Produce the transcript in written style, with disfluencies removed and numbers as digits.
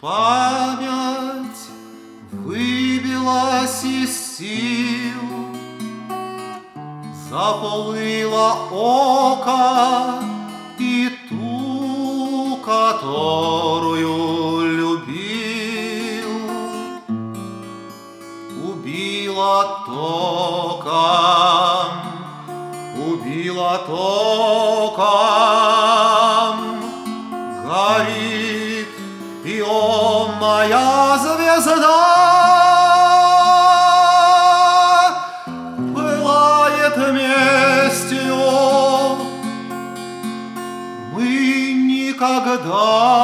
Память выбилась из сил, заплыло око и ту, которую любил, убила током, горит ионная звезда, пылает местью. Мы никогда